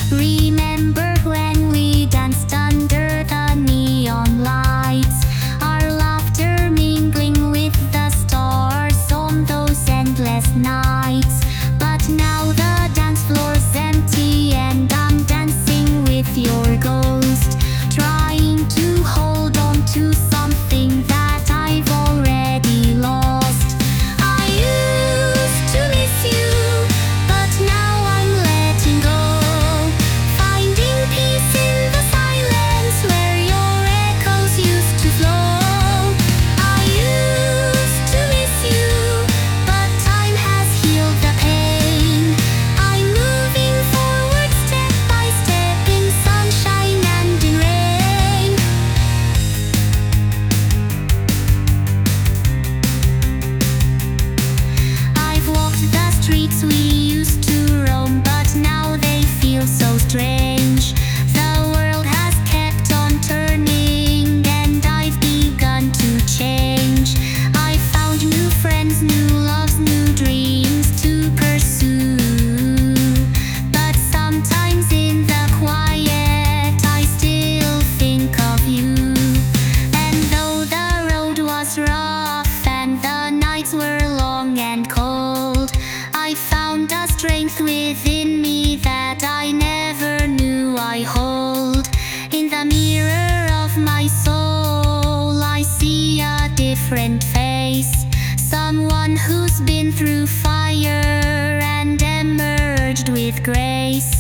Remember when we danced under the neon lights, our laughter mingling with the stars on those endless nights. But now the dance floor's empty and I'm dancing with your ghost, trying to hold on to something that I've already lost. I used to miss you, but now I'm letting go, finding peace in the silence where your echoes used to flow. I used to miss you, but time has healed the pain. I'm moving forward step by step in sunshine and in rain. I've walked the streets we used to roam, but now they feel so strange. The world has kept on turning and I've begun to change. I found new friends, new loves, new dreams to pursue. But sometimes in the quiet I still think of you. And though the road was rough and the nights were long and cold, I found a strength within me that I never knew I hold. In the mirror of my soul I see a different face, someone who's been through fire and emerged with grace.